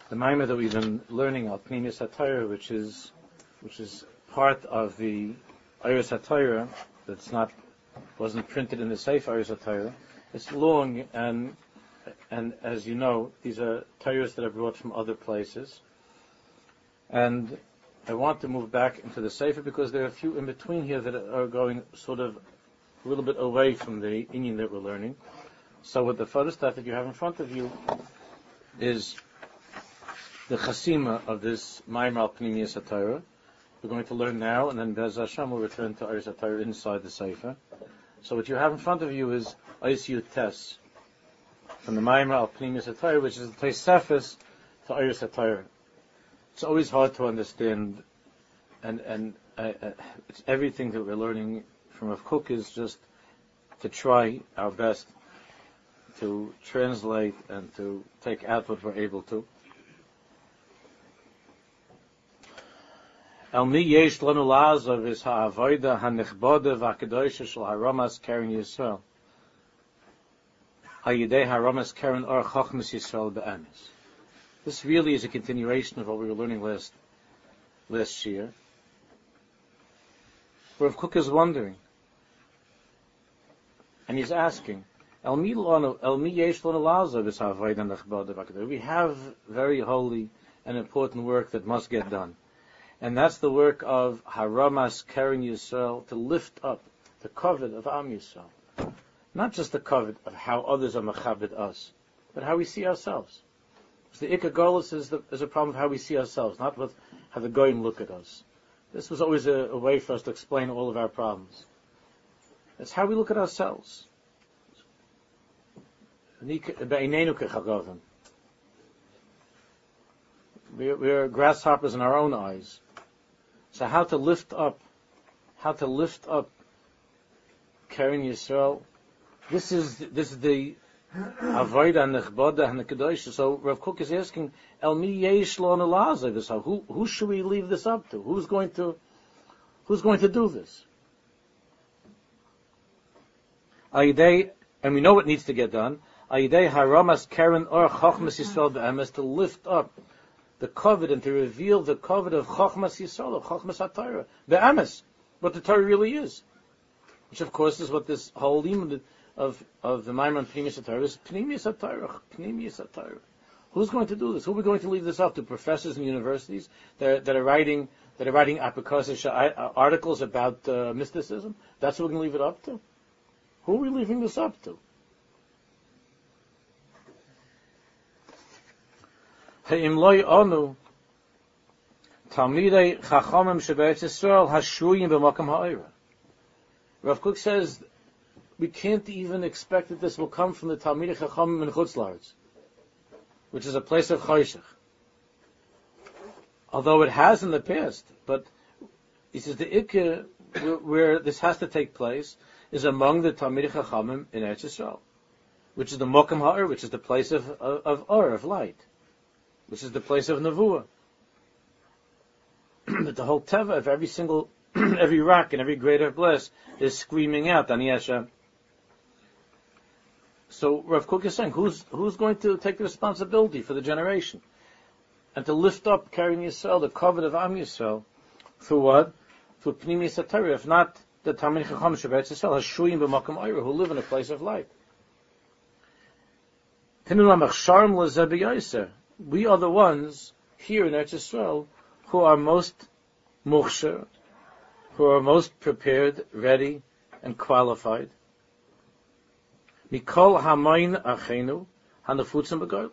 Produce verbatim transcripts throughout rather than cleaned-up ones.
the Maimah that we've been learning, Al Pnimius HaTorah, which is which is part of the Iris HaTorah, that's not wasn't printed in the Sefer Iris HaTorah. It's long, and and as you know, these are Torahs that are brought from other places. And I want to move back into the Sefer because there are a few in between here that are going sort of a little bit away from the Inyan that we're learning. So with the photostat that you have in front of you is the Chasima of this Maimah Al Pnimius HaTorah. We're going to learn now, and then Bez Hashem will return to Iris HaTorah inside the Sefer. So what you have in front of you is Eis Yud Tes from the Maimah Al Pnimius HaTorah, which is the Tosefos to Iris HaTorah. It's always hard to understand, and and uh, uh, it's everything that we're learning from Rav Kook is just to try our best to translate and to take out what we're able to. El mi yesh lanu la'azav is ha'avoida ha'nechboda v'ha'kedosha shel ha'ramas keren Yisrael ha'yidei ha'ramas keren or chochmas Yisrael be'emes. This really is a continuation of what we were learning last last year. Rav Kook is wondering, and he's asking, El mi lanu, el mi yesh lanu la'azav is ha'avoida ha'nechboda v'ha'kedosha. We have very holy and important work that must get done. And that's the work of Haramas Keren Yisrael, to lift up the covet of Am Yisrael. Not just the covet of how others are mechabed us, but how we see ourselves. So the Ikka Golus is, the, is a problem of how we see ourselves, not with how the Goyim look at us. This was always a, a way for us to explain all of our problems. It's how we look at ourselves. We are grasshoppers in our own eyes. So how to lift up, how to lift up Keren Yisrael? This is this is the Avodah and Nechboda and the Kedosh. So Rav Kook is asking, El mi yesh lo nelazav? Who who should we leave this up to? Who's going to who's going to do this? Ayidei, and we know what needs to get done. Ayidei haramas Keren or Chochmas Yisrael be'emes, to lift up the covet and to reveal the covet of Chochmas Yisrael, of Chochmas HaTorah, the Emes, what the Torah really is. Which of course is what this whole limud of, of the Maimon Pnimius HaTorah is, Pnimius HaTorah, Pnimius HaTorah. Who's going to do this? Who are we going to leave this up to? Professors in universities that are, that are writing that are writing apokosish articles about uh, mysticism? That's who we're going to leave it up to? Who are we leaving this up to? Ha'im loy onu Talmidei Chachamim Sheberetz Yisrael Hashuyim B'Makam Ha'ira. Rav Kook says we can't even expect that this will come from the Talmidei Chachamim in Chutz La'aretz, which is a place of Choshech. Although it has in the past, but he says the Ikka where, where this has to take place is among the Talmidei Chachamim in Eretz Yisrael, which is the Makam Ha'ira, which is the place of of, of Or, of light, which is the place of Nevuah. That the whole teva of every single, every rock and every grade of bliss is screaming out, Ani Hashem. So Rav Kook is saying, who's who's going to take the responsibility for the generation and to lift up, Keren Yisrael, the covet of Am Yisrael, through what? Through Pnimius HaTorah, if not the Talmidei Chacham Sheberetz Yisrael, Hashuyim B'Makam Ha'ira, who live in a place of light. We are the ones here in Eretz Yisrael who are most muchsher, who are most prepared, ready, and qualified. Mikol hamayin achenu hanafutzim b'goyla,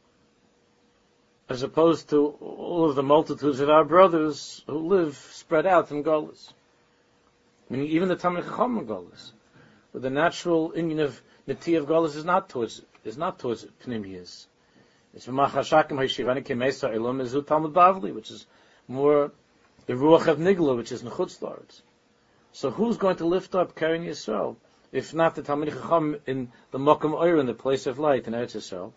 as opposed to all of the multitudes of our brothers who live spread out in Golas. Meaning even the Talmidei Chacham in Golas, but the natural union of Neti of Golas is not towards is not towards Pnimius. It's Machashakim Hashivani Kemesa Elom Ezu Talmud Bavli, which is more the Ruach of Nigla, which is Nechutz La'aretz. So who's going to lift up Keren Yisrael, if not the Talmidei Chacham in the Makam Oyer, in the place of light in Eretz Yisrael?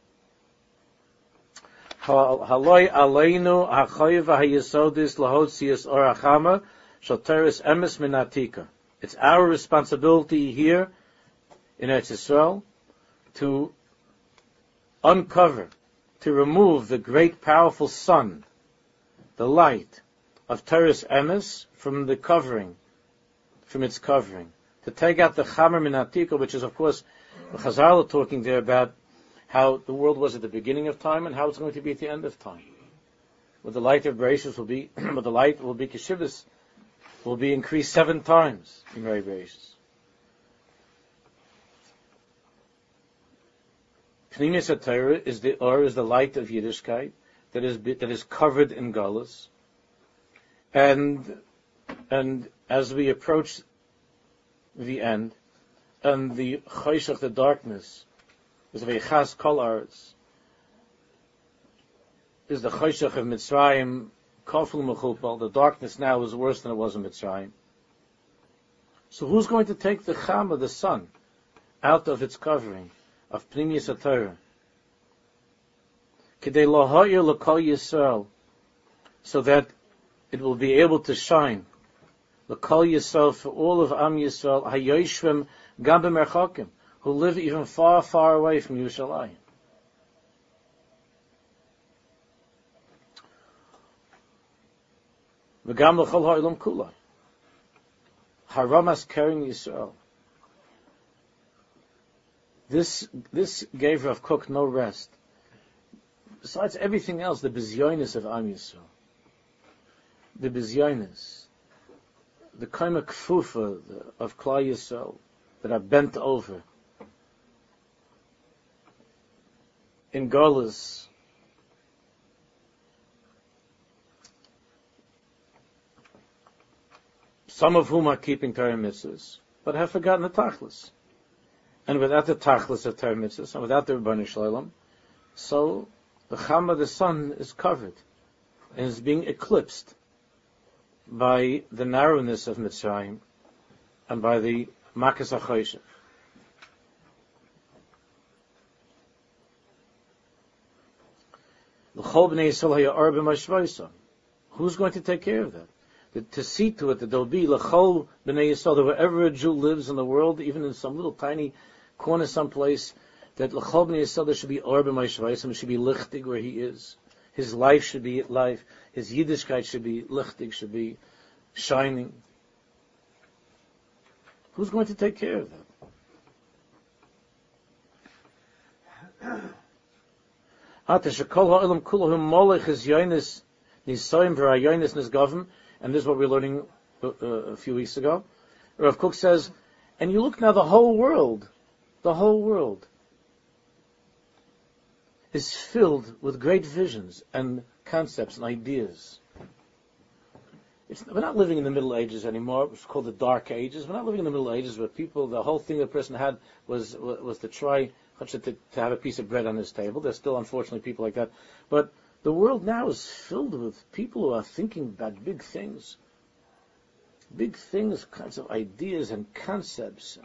Haloi Aleinu Hachayev HaYesodis Lahotzias Or Achama Shal Teres Emes Minatika. It's our responsibility here in Eretz Yisrael to uncover to remove the great powerful sun, the light of Torah's emes from the covering, from its covering. To take out the Chamer min Atika, which is of course, the Chazal are talking there about how the world was at the beginning of time and how it's going to be at the end of time. Where the light of Bereshis will be, but the light will be Keshivas, will be increased seven times in Rei Bereshis. Pnimius HaTorah is the or is the light of Yiddishkeit that is that is covered in Galus, and and as we approach the end, and the Choshech, the darkness, is Veichas Kol Aretz, is the Choshech of Mitzrayim, Kofel Mechupal. The darkness now is worse than it was in Mitzrayim. So who's going to take the Chama, the sun, out of its covering of Pnimius HaTorah? Kidei lo ha'ir l'kol Yisrael, so that it will be able to shine l'kol Yisrael, for all of Am Yisrael, hayoshvim gam b'merchakim, who live even far, far away from Yerushalayim. V'gam l'chol ha'olam kulai, haramas keren Yisrael. This this gave Rav Kook no rest. Besides everything else, the bizyonis of Am Yisrael, the bizyonis, the kaima kfufa of Klal Yisrael that are bent over in Golas, some of whom are keeping Torah mitzvahs, but have forgotten the tachlis. And without the tachlis of Torah mitzvahs, and without the Rebbeinu Shalom, so the Chama, the sun, is covered and is being eclipsed by the narrowness of Mitzrayim and by the Makas HaChoshech. L'chol b'nei Yisrael ha'ya'ar b'mashvaisa. Who's going to take care of that? The, to see to it that there'll be l'chol b'nei Yisrael, that wherever a Jew lives in the world, even in some little tiny corner someplace, that l'chol b'nei Yisrael there should be or b'mashvaisa, should be lichtig where he is. His life should be life. His Yiddishkeit should be lichtig, should be shining. Who's going to take care of that? And this is what we're learning uh, a few weeks ago. Rav Kook says, and you look now, the whole world, the whole world is filled with great visions and concepts and ideas. It's, we're not living in the Middle Ages anymore. It's called the Dark Ages. We're not living in the Middle Ages where people, the whole thing a person had was was to try to, to have a piece of bread on his table. There's still, unfortunately, people like that. But the world now is filled with people who are thinking about big things. Big things, kinds of ideas and concepts.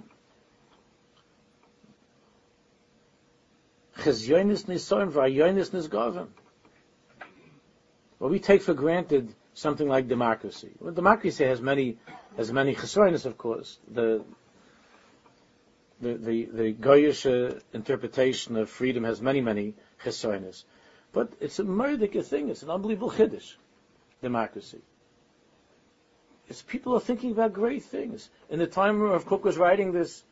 Well, we take for granted something like democracy. Well, democracy has many, has many chesronos, of course. The the the, the Goyish uh, interpretation of freedom has many, many chesronos. But it's a murdic thing. It's an unbelievable chiddush, democracy. It's people are thinking about great things. In the time Rav Kook was writing this,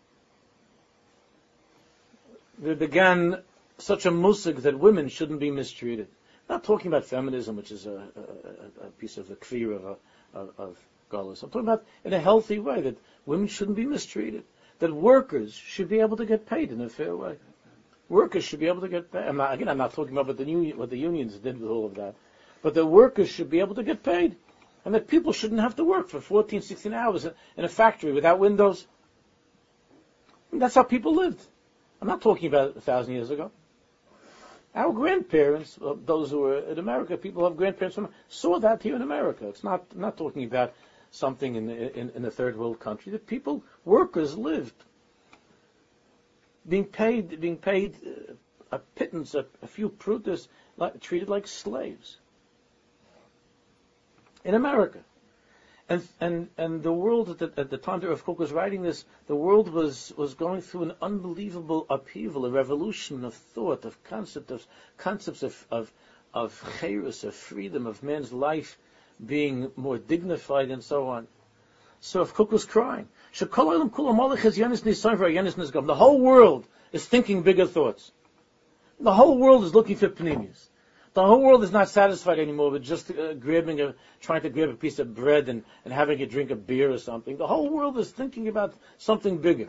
there began such a musig that women shouldn't be mistreated. I'm not talking about feminism, which is a, a, a piece of the kfir of, of, of Golos. I'm talking about in a healthy way, that women shouldn't be mistreated. That workers should be able to get paid in a fair way. Workers should be able to get paid. I'm not, again, I'm not talking about what the, union, what the unions did with all of that. But the workers should be able to get paid. And that people shouldn't have to work for fourteen, sixteen hours in a factory without windows. And that's how people lived. I'm not talking about a thousand years ago. Our grandparents, those who were in America, people who have grandparents, saw that here in America. It's not, I'm not talking about something in, in, in a third world country. The people, workers lived, being paid, being paid a pittance, a, a few prutas, like, treated like slaves. In America. And and and the world at the, at the time that Rav Kook was writing this, the world was, was going through an unbelievable upheaval, a revolution of thought, of concept, of concepts of of of chayrus, of freedom, of man's life being more dignified, and so on. So Rav Kook was crying. The whole world is thinking bigger thoughts. The whole world is looking for pnimius. The whole world is not satisfied anymore with just uh, grabbing a, trying to grab a piece of bread and, and having a drink of beer or something. The whole world is thinking about something bigger.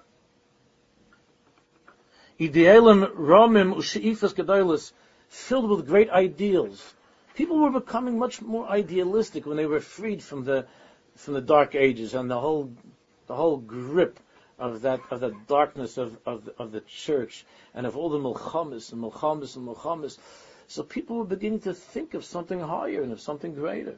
Idealim ramim usheifas gedolos, filled with great ideals. People were becoming much more idealistic when they were freed from the from the dark ages and the whole the whole grip of that of the darkness of of the, of the church and of all the milchamis and milchamis and milchamis. So people were beginning to think of something higher and of something greater.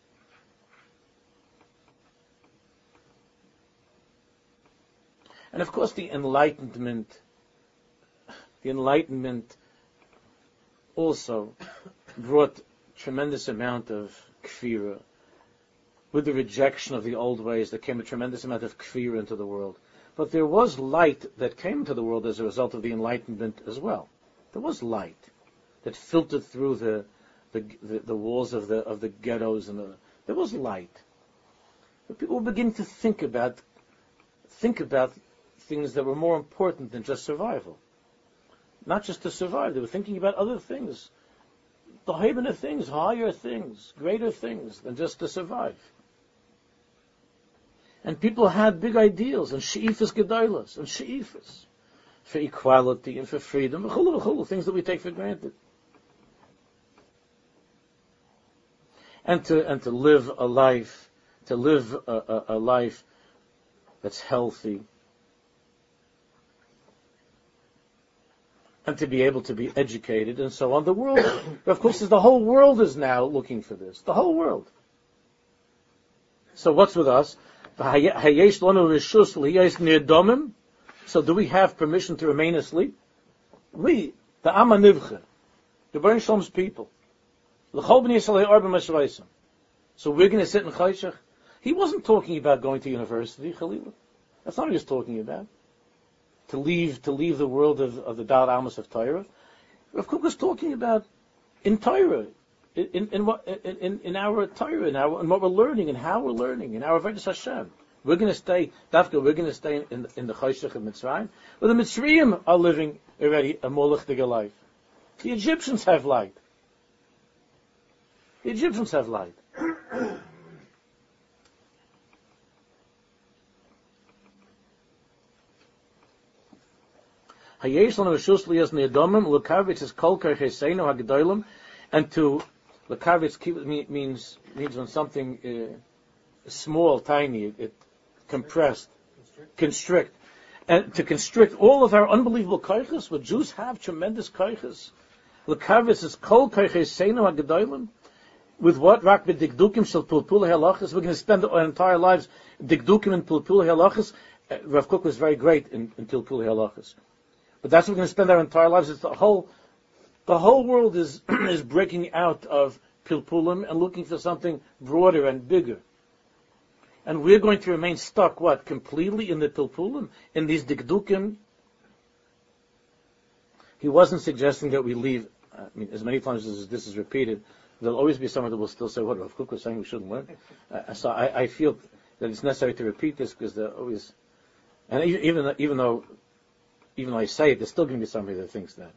And of course the Enlightenment, the Enlightenment also brought tremendous amount of kfira. With the rejection of the old ways, there came a tremendous amount of kfira into the world. But there was light that came into the world as a result of the Enlightenment as well. There was light that filtered through the the, the, the walls of the of the ghettos, and the, there was light. But people were beginning to think about think about things that were more important than just survival. Not just to survive, they were thinking about other things, the higher things, higher things, greater things than just to survive. And people had big ideals and she'ifas gedolos and she'ifas for equality and for freedom, things that we take for granted. And to and to live a life, to live a, a, a life that's healthy, and to be able to be educated and so on. The world, of course, is the whole world is now looking for this. The whole world. So what's with us? So do we have permission to remain asleep? We, the Amma Nivche, the Baruch Shalom's people. So we're going to sit in Chayshach? He wasn't talking about going to university, Khalil. That's not what he was talking about. To leave, to leave the world of, of the Dal Amos of Torah. Rav Kook was talking about in Torah, in, in, in what, in, in our Torah, in, our, in what we're learning, and how we're learning, in our Avodas Hashem. We're going to stay, Dafka, we're going to stay in, in the Chayshach of Mitzrayim. Well, the Mitzrayim are living already a molechtige life. The Egyptians have light. The Egyptians have light. And to Lekavitz means means when something uh, small, tiny, it, it compressed, constrict. constrict, and to constrict all of our unbelievable koiches. What Jews have, tremendous koiches. Lekavitz is kol koiches seinu hagedolim. With what? Rak b'digdukim shel pulpul halachas. We're going to spend our entire lives digdukim and pulpul halachas. Uh, Rav Kook was very great in, in pulpul halachas. But that's what we're going to spend our entire lives. It's the whole, the whole world is is breaking out of pilpulim and looking for something broader and bigger. And we're going to remain stuck, what, completely in the pilpulim, in these dikdukim. He wasn't suggesting that we leave. I mean, as many times as this is repeated, there'll always be someone that will still say, "What Rav Kook was saying we shouldn't learn." Uh, so I, I feel that it's necessary to repeat this because there always, and even even though. Even though I say it, there's still going to be somebody that thinks that.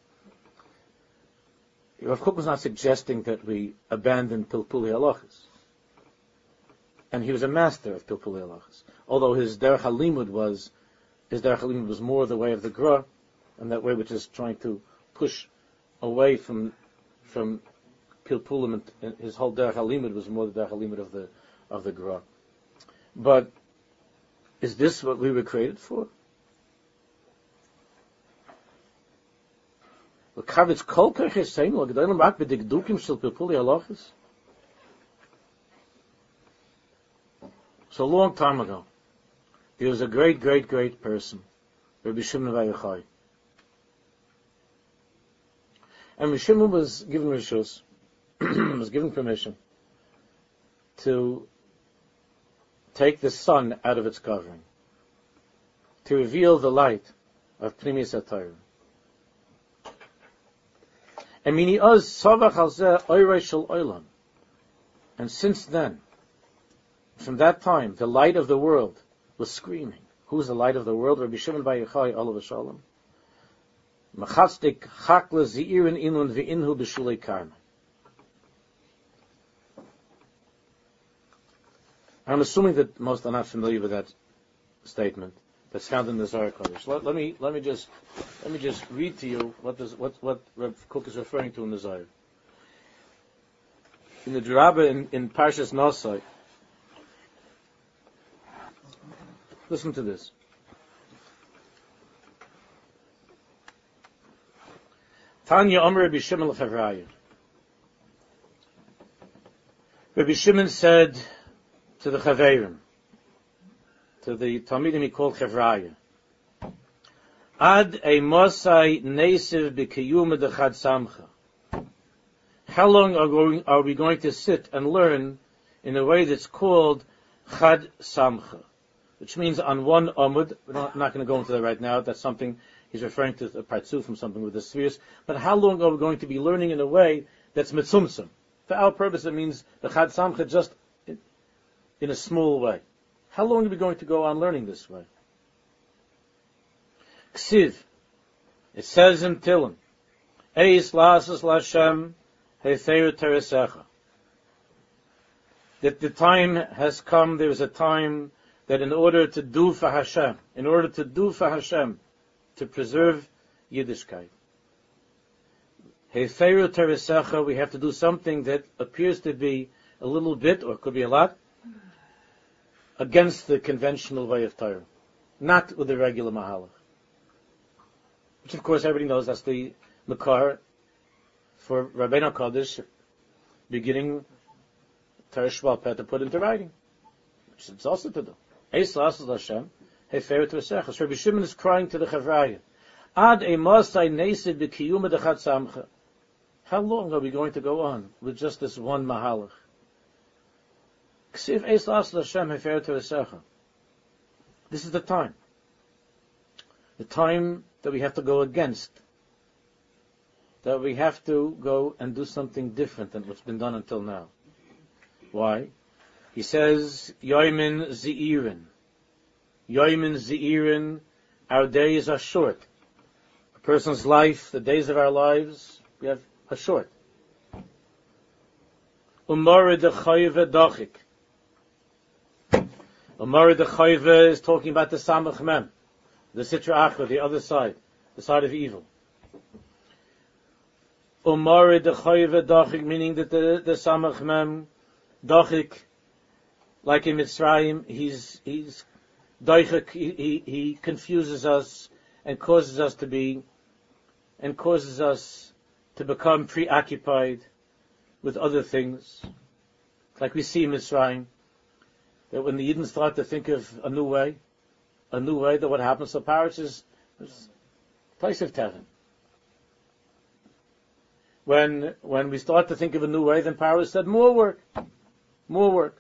Rav Kook was not suggesting that we abandon Pilpuli Halachas. And he was a master of Pilpuli Halachas. Although his Derech HaLimud was, his Derech HaLimud was more the way of the Gra, and that way which is trying to push away from, from Pilpulim, and his whole Derech HaLimud was more the Derech HaLimud of the, of the Gra. But, is this what we were created for? So a long time ago, there was a great, great, great person, Rabbi Shimon Bar Yochai. And Rabbi Shimon was given rishus, was given permission to take the sun out of its covering, to reveal the light of Pnimius HaTorah. And since then, from that time, the light of the world was screaming. Who's the light of the world? Rabbi Shimon Bar Yochai, Olav Shalom. Machatzdik chakla zi'irin inun v'inhu b'shulei karma. I'm assuming that most are not familiar with that statement that's found in the Zohar Kodesh. Let, let me let me just let me just read to you what this, what what Reb Kook is referring to in the Zohar. In the Drabah in, in Parshas Nosai, listen to this. Tanya Omer Rabbi Shimon l'Chavraya. Rabbi Shimon said to the Chaverim, to the Talmidim he called Chavraya, Ad a Mosai Nesiv b'Kiyuma dechad Samcha. How long are, going, are we going to sit and learn in a way that's called Chad Samcha, which means on one Amud? We're not, not going to go into that right now. That's something he's referring to, a Partzuf from something with the spheres. But how long are we going to be learning in a way that's Mitzumtzum? For our purpose, it means the Chad Samcha just in, in a small way. How long are we going to go on learning this way? Ksiv, it says in Tilim, Eis Lasas Lashem Heifer Teresecha. That the time has come, there is a time that in order to do for Hashem, in order to do for Hashem, to preserve Yiddishkeit, Heifer Teresecha, we have to do something that appears to be a little bit, or could be a lot, against the conventional way of Torah, not with the regular Mahalach. Which of course everybody knows that's the Makar for Rabbeinu Kodesh beginning Torah Sheba'al Peh to put into writing, which is also to do. Eis Lasas Lashem Heifer Teresecha. So Rabbi Shimon is crying to the Chavraya, Ad e Mosai Nesid b'Kiyuma dechad Samcha. How long are we going to go on with just this one Mahalach? Ksiv Eis Lasas Lashem Heifer Teresecha. This is the time. The time that we have to go against. That we have to go and do something different than what's been done until now. Why? He says, Yoimin Ze'irin. Yoimin Ze'irin, our days are short. A person's life, the days of our lives, we have are short. Umar de Chayve Dochik. Umar de Chayve is talking about the Samach Mem, the Sitra Achra, the other side, the side of evil. Umar de Chayve Dochik, meaning that the, the Samach Mem, Dochik, like in Mitzrayim, he's, he's, Dochik, he, he, he confuses us and causes us to be, and causes us to become preoccupied with other things. Like we see in Mitzrayim, that when the Yidden start to think of a new way, a new way, that what happens to Paris is, is place of Tevin. When, when we start to think of a new way, then Paris said, more work, more work.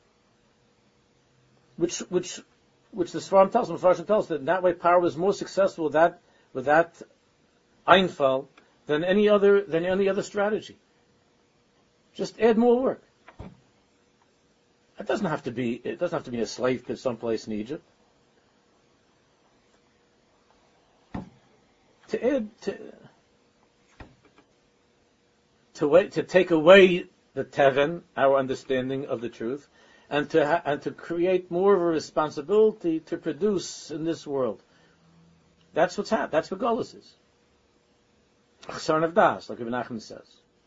Which, which, which the Sfarim tells, the Sfarim tells that in that way Paro was more successful with that, with that Einfall than any other, than any other strategy. Just add more work. It doesn't have to be, it doesn't have to be a slave pit someplace in Egypt. To add, to, to wait, to take away the Teven, our understanding of the truth, and to ha- and to create more of a responsibility to produce in this world. That's what's happening. That's what Golus is. Chsaron of Das, like Ibn Nachman says.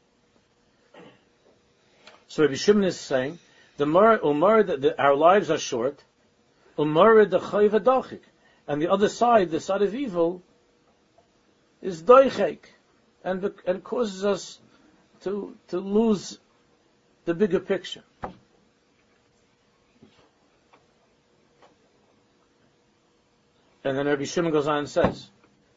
So Rabbi Shimon is saying, the more umar that the, our lives are short, umar the chayv dochik, and the other side, the side of evil, is doichek, and and causes us to to lose the bigger picture. And then Rabbi Shimon goes on and says,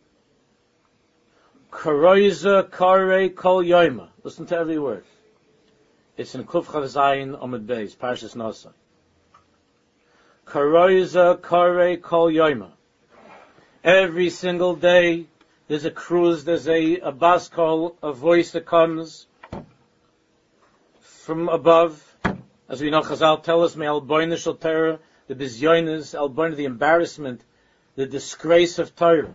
Karoiza Kare Kol Yoima. Listen to every word. It's in Kuf Chav Zayin Amud Beis, Parshas Nosai. Karoiza kare kol yoima. Every single day, there's a cruise, there's a, a bas call, a voice that comes from above. As we know, Chazal tell us, may al-boyne shel Torah, the bizyonis, al-boyne, the embarrassment, the disgrace of Torah.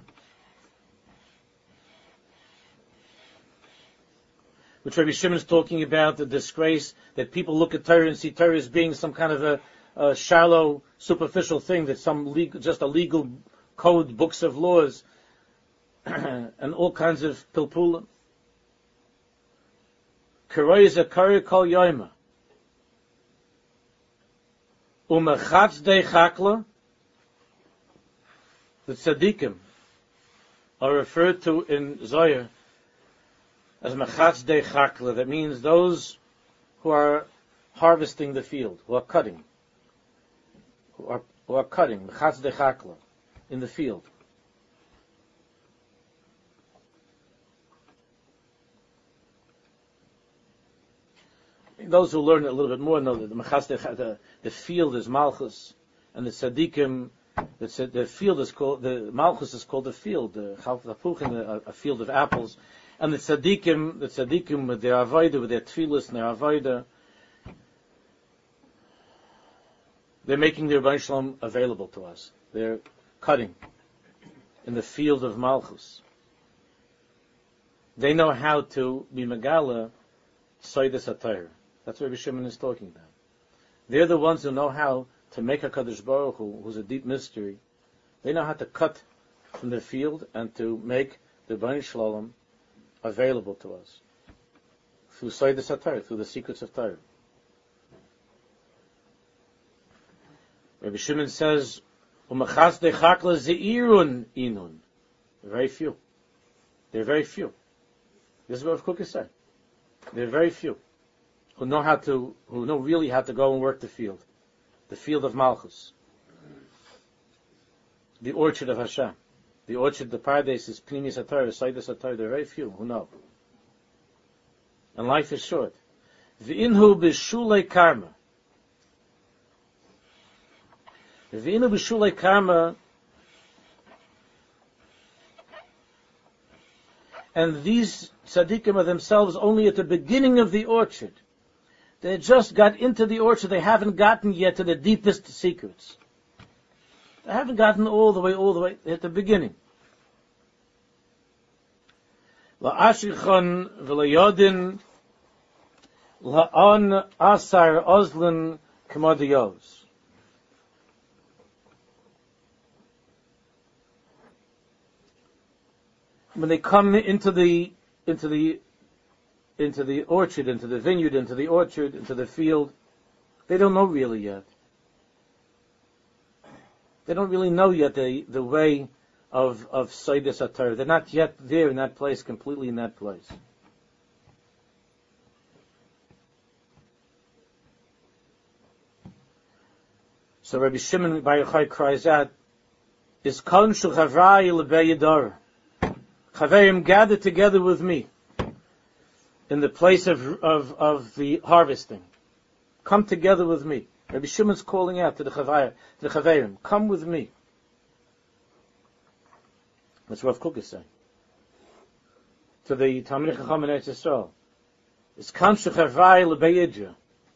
Which Rabbi Shimon is talking about, the disgrace that people look at Torah and see Torah as being some kind of a, a shallow, superficial thing, that some legal, just a legal code, books of laws, and all kinds of pilpulim. Karoi zakari kol yoima. Umachatz de chakla. The tzaddikim are referred to in Zohar as machatz de chakla. That means those who are harvesting the field, who are cutting, who are, who are cutting, machatz de chakla, in the field. Those who learn it a little bit more know that the machatz de chakla, the, the field is malchus, and the tzaddikim, the, the field is called, the malchus is called the field, the chalpuchin, a, a field of apples. And the tzaddikim, the tzaddikim with their avodah, with their tefillas and their avodah, they're making their Rebbeinu Shalom available to us. They're cutting in the field of Malchus. They know how to be Megala Soides HaTorah. That's what Rabbi Shimon is talking about. They're the ones who know how to make a Kadosh Baruch Hu, who's a deep mystery. They know how to cut from the field and to make the Rebbeinu Shalom available to us through Soides HaTorah, through the secrets of Torah. Rabbi Shimon says, "Umachas de chakla zeirun inun." Very few. They're very few. This is what Rav Kook is saying. They're very few who know how to, who know really how to go and work the field, the field of Malchus, the orchard of Hashem. The orchard, the paradise is Pnimis HaTorah, Soides HaTorah. There are very few who know. And life is short. V'inhu b'shulei karma. V'inhu b'shulei karma. And these tzaddikim are themselves only at the beginning of the orchard. They just got into the orchard. They haven't gotten yet to the deepest secrets. They haven't gotten all the way, all the way at the beginning. La'ashichon v'layodin la'on asar ozlin k'modiyos. When they come into the into the into the orchard, into the vineyard, into the orchard, into the field, they don't know really yet. They don't really know yet the, the way of, of Soides HaTorah. They're not yet there in that place, completely in that place. So Rabbi Shimon Bar Yochai cries out, "Is kon shuchavrai lebeyidor." Chaverim, gather together with me in the place of, of, of the harvesting. Come together with me. Rabbi Shimon's calling out to the Chaverim, to the Chaverim, come with me. That's what Rav Kook is saying. To the Talmidei Chacham in Eretz Yisrael. It's kan shechavai lebeyidra.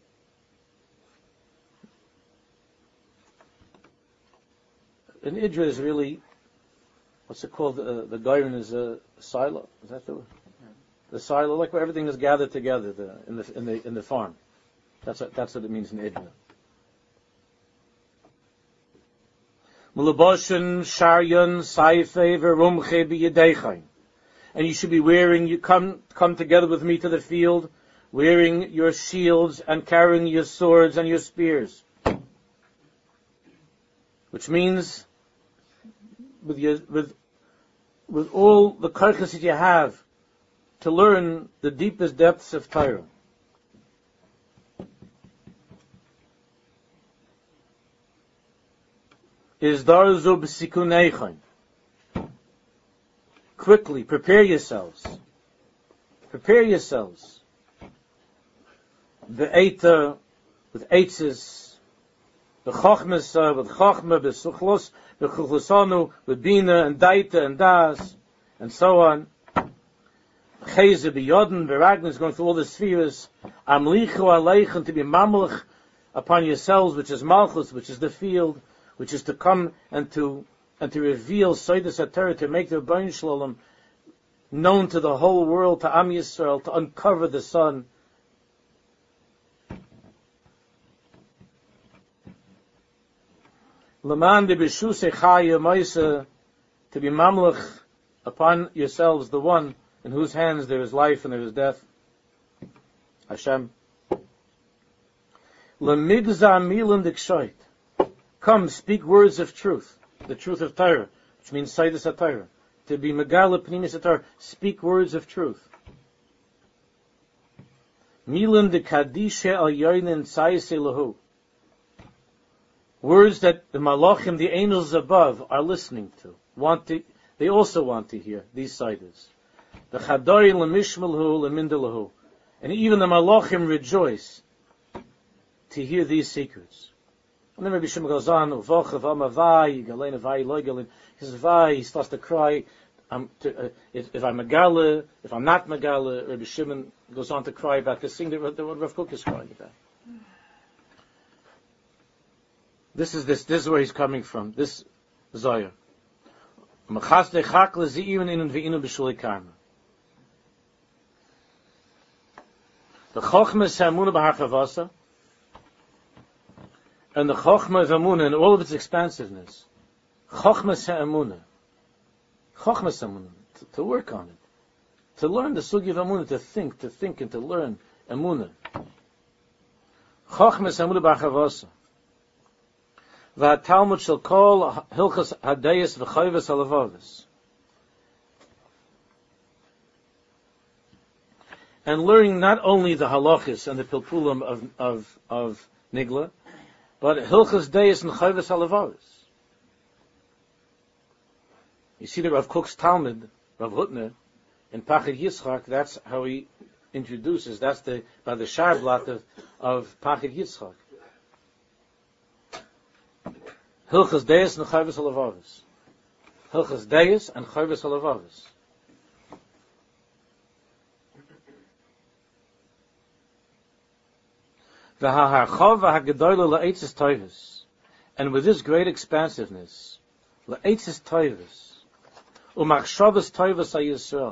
An idra is really, what's it called? Uh, the Gairin is a silo. Is that the word? Yeah. The silo, like where everything is gathered together the, in the in the in the farm. That's what, that's what it means in idra. Mulaboshin sharyon saifei verumche b'yedeichain. And you should be wearing, you come come together with me to the field, wearing your shields and carrying your swords and your spears. Which means, with your, with with all the karkas that you have, to learn the deepest depths of Torah. Is darzu b'sikuneichain. Quickly, prepare yourselves. Prepare yourselves. The Eita, with eitzes, the Chochmas, uh, with Chochma, Besuchlos, Bechuchlusonu, with Bina, and Daita, and Das, and so on. Cheze, B'Yodin, B'Ragnas, going through all the spheres. Amlichu Aleichem, to be mamlech upon yourselves, which is Malchus, which is the field, which is to come and to and to reveal Seidas HaTorah, to make the Rebbeinu Shalom known to the whole world, to Am Yisrael, to uncover the sun. L'man de b'shusei chaya moisa, to be mamlech upon yourselves, the one in whose hands there is life and there is death. Hashem. L'migza milim d'kshoit. Come, speak words of truth, the truth of Torah, which means Seidas HaTorah. To be megala pnimis HaTorah, speak words of truth. Milim d'kadishe al yoinin tzayis elahu. Words that the malachim, the angels above, are listening to, want to, they also want to hear these Seidas. The chadori l'mishmalhu l'mindalahu, and even the malachim rejoice to hear these secrets. And then Rabbi Shimon goes on, uvochav amavai, galein avai loy galein. He says, vai, he starts to cry. I'm to, uh, if, if I'm megala, if I'm not megala, Rabbi Shimon goes on to cry about this thing that Rav Kook is crying about. This is this. This is where he's coming from. This Zohar. The Chochmas Hamuna b'Harchavasa, and the Chochma of Hamuna and all of its expansiveness. Chochmas Hamuna, Chochmas Hamuna, to, to work on it, to learn the sugi of Hamuna, to think, to think and to learn Hamuna. Chochmas Hamuna b'Harchavasa. V'Talmud shall call Hilchas Hadayis v'Chayvas Halavavis. And learning not only the halachis and the pilpulim of of of Nigla, but Hilchas Dayis and Chayvas Halavavis. You see the Rav Kook's Talmud, Rav Hutner, in Pachid Yitzchak. That's how he introduces. That's the by the Sharblat of of Pachid Yitzchak. Hilchas Deis and Chayvus Halavavis. Hilchas Deis and Chayvus Halavavis. V'ha'harchov v'ha'gedoyle la'etzis toivus. And with this great expansiveness, la'etzis toivus, u'machshavas toivus ha'Yisrael,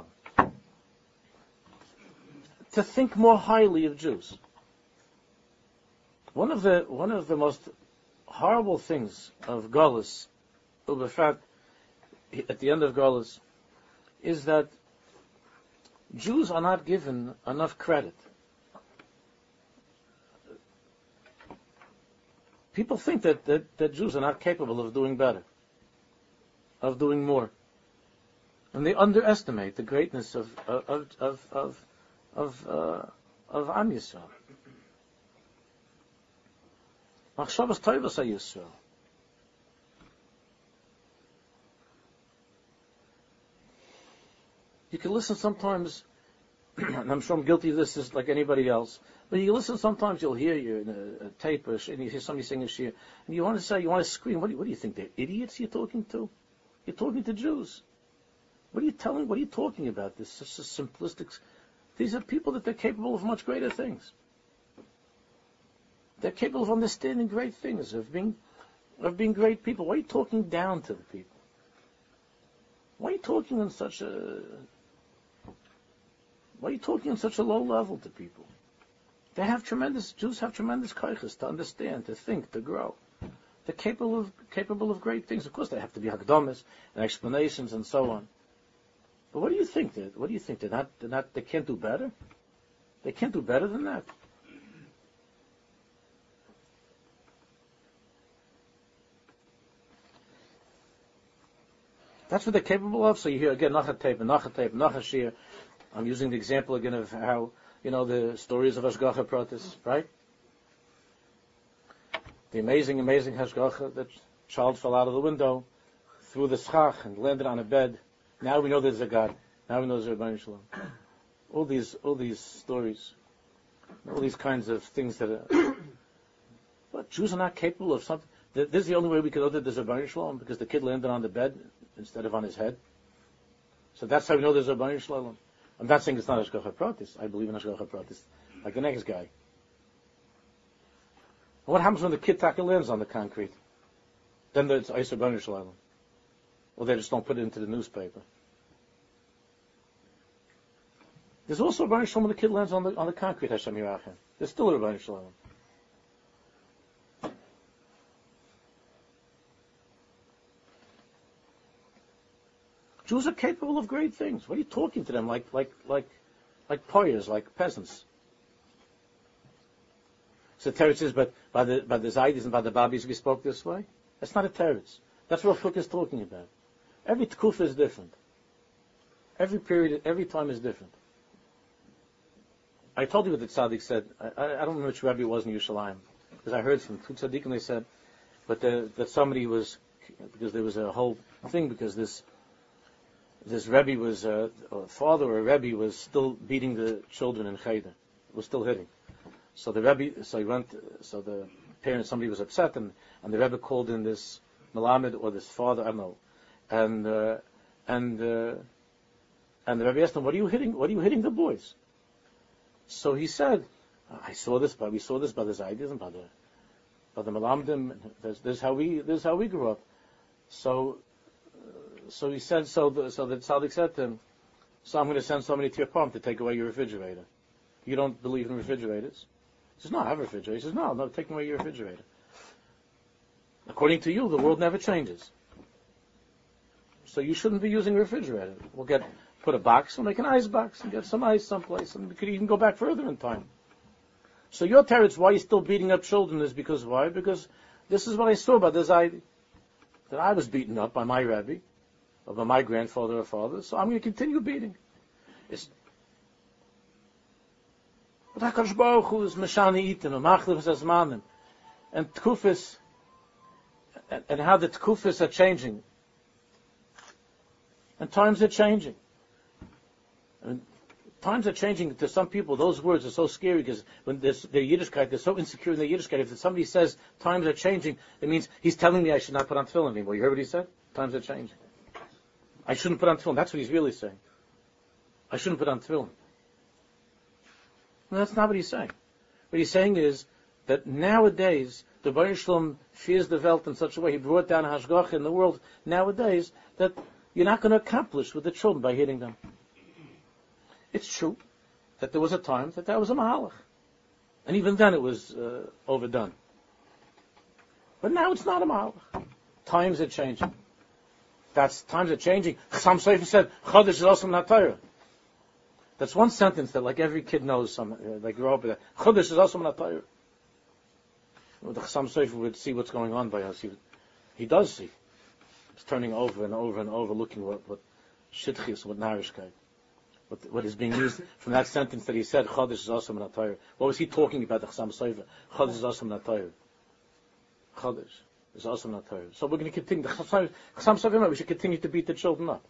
to think more highly of Jews. One of the one of the most horrible things of Golus, Ubefrat, at the end of Golus, is that Jews are not given enough credit. People think that, that, that Jews are not capable of doing better, of doing more. And they underestimate the greatness of of of of of, uh, of Am Yisrael. Machshavas Tovos HaYisrael. You can listen sometimes, and I'm sure I'm guilty of this just like anybody else, but you listen sometimes, you'll hear you in a, a tape, or, and you hear somebody sing a shir, and you want to say, you want to scream, what do you, what do you think, they're idiots you're talking to? You're talking to Jews. What are you telling, what are you talking about? This such a simplistic, these are people that they're capable of much greater things. They're capable of understanding great things, of being, of being great people. Why are you talking down to the people? Why are you talking on such a, why are you talking on such a low level to people? They have tremendous, Jews have tremendous kaiches to understand, to think, to grow. They're capable of, capable of great things. Of course, they have to be hakdamas and explanations and so on. But what do you think? That, what do you think? They're not, they're not, they can't do better? They can't do better than that. That's what they're capable of. So you hear again, nachat tape, nachat tape, nachat shir. I'm using the example again of how, you know, the stories of Hashgacha Pratis, right? The amazing, amazing Hashgacha, that child fell out of the window, through the schach, and landed on a bed. Now we know there's a God. Now we know there's a Rebbeinu Shalom. All these, all these stories, all these kinds of things that are. But What, Jews are not capable of something? This is the only way we can know that there's a Rebbeinu Shalom, because the kid landed on the bed instead of on his head. So that's how we know there's a Rebbeinu Shalom. I'm not saying it's not Hashgacha Pratis. I believe in Hashgacha Pratis, like the next guy. And what happens when the kid taka lands on the concrete? Then it's Eiser Rebbeinu Shalom. Well, they just don't put it into the newspaper. There's also a Rebbeinu Shalom when the kid lands on the on the concrete. Hashem Yirachem. There's still a Rebbeinu Shalom. Jews are capable of great things. What are you talking to them like, like, like, like poyers, like peasants? So Teretz says, but by the by the Zaydis and by the Babis we spoke this way. That's not a Teretz. That's what Chuk is talking about. Every Tkuf is different. Every period, every time is different. I told you what the Tzaddik said. I, I, I don't remember which Rebbe it was in Yerushalayim, because I heard from two Tzaddikim. They said, but the, that somebody was, because there was a whole thing, because this. This Rebbe was, uh, a father or a Rebbe was still beating the children in Cheder, was still hitting. So the Rebbe, so he went, so the parents, somebody was upset, and, and the Rebbe called in this Melamed or this father, I don't know, and uh, and uh, and the Rebbe asked him, "What are you hitting? What are you hitting the boys?" So he said, "I saw this, but we saw this by the Zaydis and by the by the Melamedim. This, this is how we this is how we grew up." So. So he said, so the, so the tzaddik said to him, so I'm going to send somebody to your farm to take away your refrigerator. You don't believe in refrigerators? He says, no, I have a refrigerator. He says, no, no, take away your refrigerator. According to you, the world never changes. So you shouldn't be using a refrigerator. We'll get, put a box, we'll make an ice box, and get some ice someplace, and we could even go back further in time. So your teretz, why you're still beating up children is because why? Because this is what I saw by the Zaydi. That I was beaten up by my Rebbe, or by my grandfather or father, so I'm going to continue beating. It's, but HaKadosh Baruch Hu is Meshani Itin, or Machlif Zazmanim, and Tkufis, and, and how the Tkufis are changing. And times are changing. And times are changing to some people. Those words are so scary because when their Yiddishkeit, they're so insecure in their Yiddishkeit. If somebody says times are changing, it means he's telling me I should not put on tefillin anymore. You heard what he said? Times are changing. I shouldn't put on tefillin. That's what he's really saying. I shouldn't put on tefillin. No, that's not what he's saying. What he's saying is that nowadays the Baruch Shalom fears the Welt in such a way. He brought down Hashgacha in the world nowadays that you're not going to accomplish with the children by hitting them. It's true that there was a time that that was a mahalach, and even then it was uh, overdone. But now it's not a mahalach. Times are changing. That's times are changing. Chassam Sofer said, "Chodesh is also not Torah." That's one sentence that, like every kid knows. Some uh, they grow up with that. Chodesh is also not Torah. Well, the Chassam Sofer would see what's going on by us. He, he does see. He's turning over and over and over, looking what what shitchis, what narishkeit, what what is being used from that sentence that he said. Chodesh is also not Torah. What was he talking about? The Chassam Sofer. Chodesh is also not Torah. Chodesh is also not Torah. So we're going to continue. The Chassam Sofer, we should continue to beat the children up.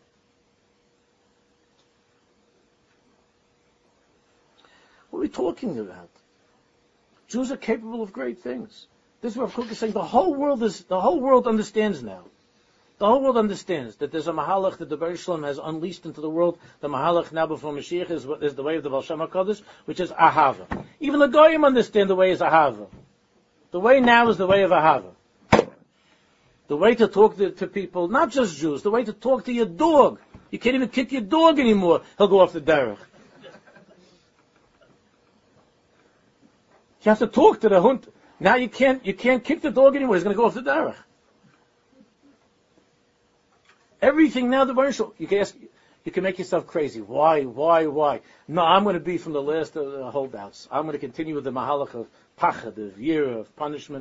What are we talking about? Jews are capable of great things. This is what Kook is saying. The whole world is. The whole world understands now. The whole world understands that there's a mahalach that the Baruch Shalom has unleashed into the world. The mahalach now before Mashiach is, is the way of the Baal Shem HaKadosh, which is ahava. Even the goyim understand the way is ahava. The way now is the way of ahava. The way to talk to, to people, not just Jews, the way to talk to your dog. You can't even kick your dog anymore. He'll go off the derech. You have to talk to the hund. Now you can't, you can't kick the dog anymore. He's going to go off the derech. Everything now, the Baruch Shalom, you can ask, you can make yourself crazy. Why, why, why? No, I'm going to be from the last of the holdouts. I'm going to continue with the mahalach of pachad, of year, of punishment.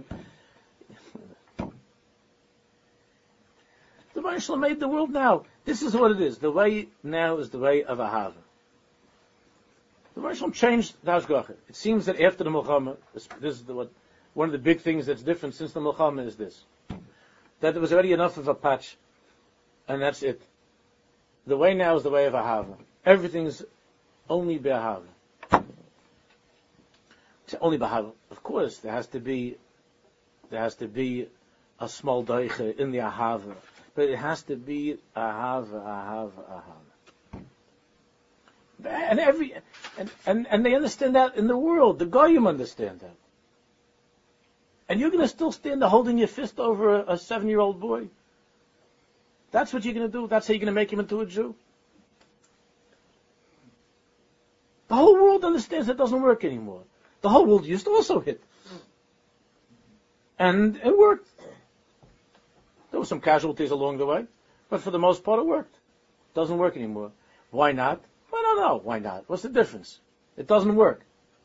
The Baruch Shalom made the world now. This is what it is. The way now is the way of ahava. The Baruch Shalom changed the hashgacha. It seems that after the Milchama, this, this is the, what, one of the big things that's different since the Milchama is this. That there was already enough of a patch. And that's it. The way now is the way of ahava. Everything's only be'ahava. Only be'ahava. Of course, there has to be There has to be a small daiche in the ahava. But it has to be ahava, ahava, ahava. And every, and, and, and they understand that in the world. The goyim understand that. And you're going to still stand there holding your fist over a, a seven-year-old boy? That's what you're going to do? That's how you're going to make him into a Jew? The whole world understands that doesn't work anymore. The whole world used to also hit. And it worked. There were some casualties along the way, but for the most part it worked. It doesn't work anymore. Why not? I don't know. Why not? What's the difference? It doesn't work.